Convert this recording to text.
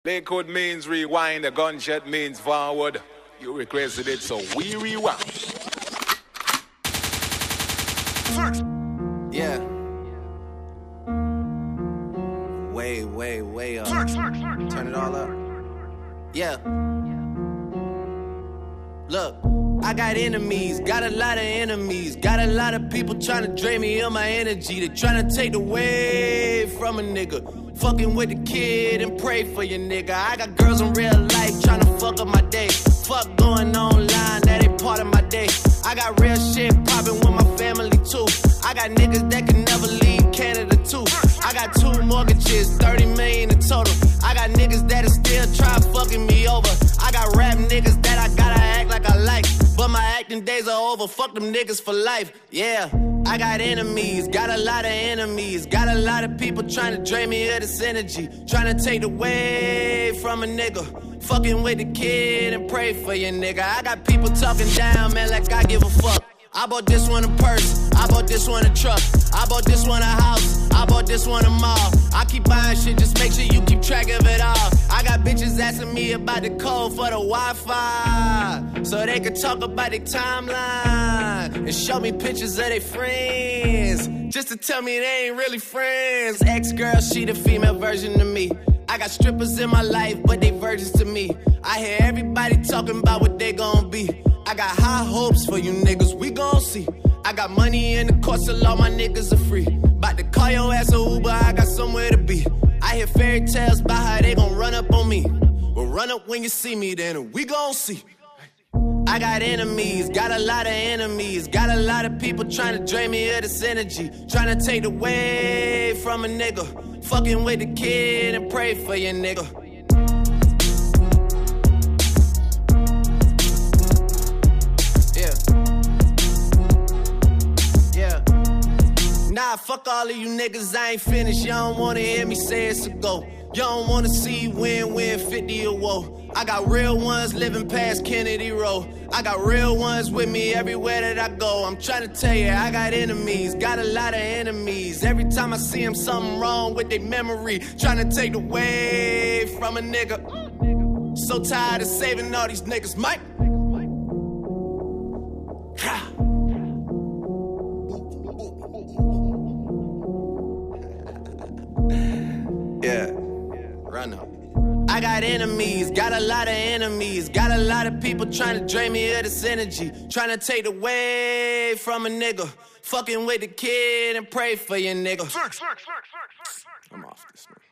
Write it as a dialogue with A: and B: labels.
A: Lakewood means rewind, a gunshot means forward. You requested it, so we rewind.
B: Yeah. Way up. Turn it all up. Yeah. Look, I got enemies, got a lot of enemies. Got a lot of people trying to drain me of my energy. They trying to take away from a nigga. Fucking with the kid and pray for your nigga. I got girls in real life trying to fuck up my day. Fuck going online, that ain't part of my day. I got real shit popping with my family too. I got niggas that can never leave Canada too. I got 2 mortgages, 30 million in total. I got niggas that'll still try fucking me over. I got rap niggas that I gotta act like I like, but my acting days are over. Fuck them niggas for life. Yeah, I got enemies, got a lot of enemies. Got a lot of people trying to drain me of this energy, trying to take away from a nigga. Fucking with the kid and pray for your nigga. I got people talking down, man, like I give a fuck. I bought this one a purse, I bought this one a truck, I bought this one a house, I bought this one a mall. I keep buying shit, just make sure you keep track of it all. I got bitches asking me about the code for the Wi-Fi, so they can talk about their timeline and show me pictures of their friends, just to tell me they ain't really friends. Ex-girl, she the female version of me. I got strippers in my life, but they virgins to me. I hear everybody talking about what they gon' be. I got high hopes for you niggas, we gon' see. I got money in the court, so all my niggas are free. Bout to call your ass a Uber, I got somewhere to be. I hear fairy tales about how they gon' run up on me. Well, run up when you see me, then we gon' see. I got enemies, got a lot of enemies. Got a lot of people trying to drain me of this energy, trying to take away from a nigga. Fucking with the kid and pray for your nigga. Nah, fuck all of you niggas, I ain't finished. Y'all don't wanna hear me say it's a go. Y'all don't wanna see win 50 or woe. I got real ones living past Kennedy Road. I got real ones with me everywhere that I go. I'm trying to tell you, I got enemies, got a lot of enemies. Every time I see them, something wrong with their memory, trying to take away from a nigga. So tired of saving all these niggas, Mike. Yeah, run up. I got enemies, got a lot of enemies. Got a lot of people trying to drain me of this energy, trying to take away from a nigga. Fucking with the kid and pray for your nigga. I'm off this one.